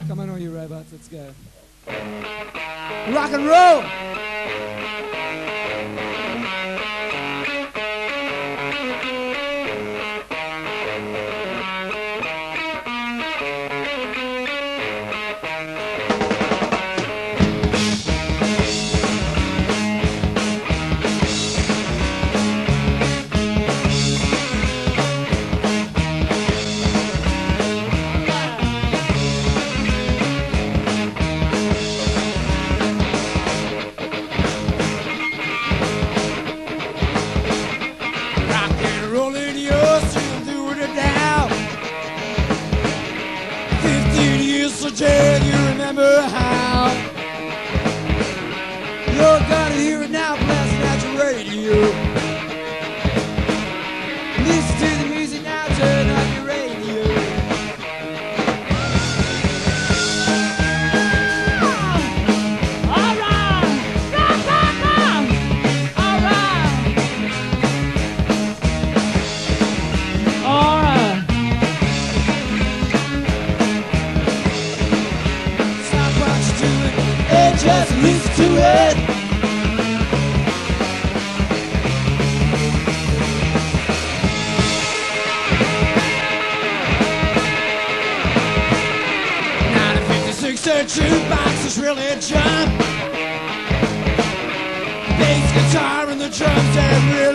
Come on, all you robots, let's go. Rock and roll! Jane, you remember how you're gonna hear it now, blasting out your radio. Listen to the music now, turn on your radio. All right, all right, all right. Just listen to it. The jukebox is really jump. Bass guitar and the drums and